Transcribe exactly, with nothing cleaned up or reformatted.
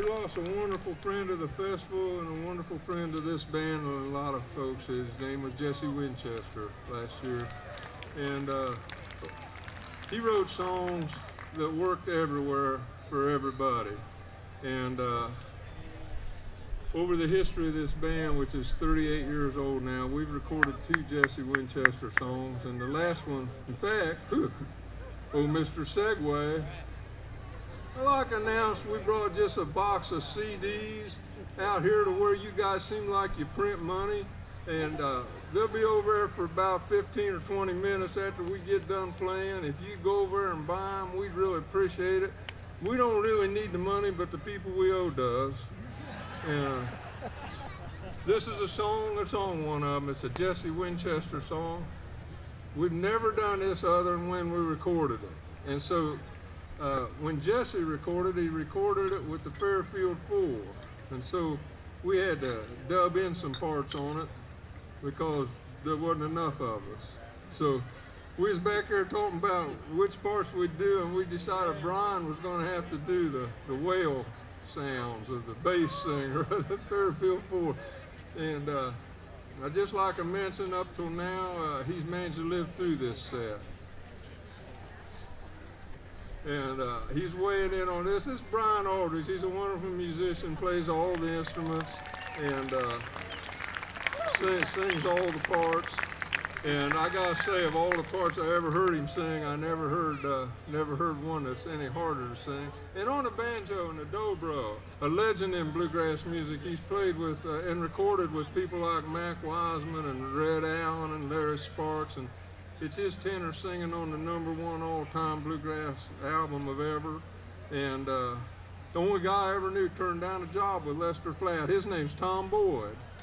lost a wonderful friend of the festival and a wonderful friend of this band and a lot of folks. His name was Jesse Winchester last year. And uh, he wrote songs that worked everywhere for everybody. And uh, over the history of this band, which is thirty-eight years old now, we've recorded two Jesse Winchester songs. And the last one, in fact, oh, Mister Segway, I'd like to announce we brought just a box of C Ds out here to where you guys seem like you print money. And uh, they'll be over there for about fifteen or twenty minutes after we get done playing. If you go over there and buy them, we'd really appreciate it. We don't really need the money, but the people we owe does. And this is a song that's on one of them. It's a Jesse Winchester song. We've never done this other than when we recorded it. And so uh, when Jesse recorded, he recorded it with the Fairfield Four. And so we had to dub in some parts on it because there wasn't enough of us. So we was back there talking about which parts we'd do, and we decided Brian was going to have to do the, the whale sounds of the bass singer of the Fairfield Four. And uh, I'd just like to mention, up till now, uh, he's managed to live through this set. And uh, he's weighing in on this. This is Brian Aldridge. He's a wonderful musician, plays all the instruments, and uh, sings, sings all the parts. And I gotta say, of all the parts I ever heard him sing, I never heard uh, never heard one that's any harder to sing. And on the banjo and the dobro, a legend in bluegrass music. He's played with uh, and recorded with people like Mac Wiseman and Red Allen and Larry Sparks. And it's his tenor singing on the number one all-time bluegrass album of ever. And uh, the only guy I ever knew turned down a job with Lester Flatt. His name's Tom Boyd.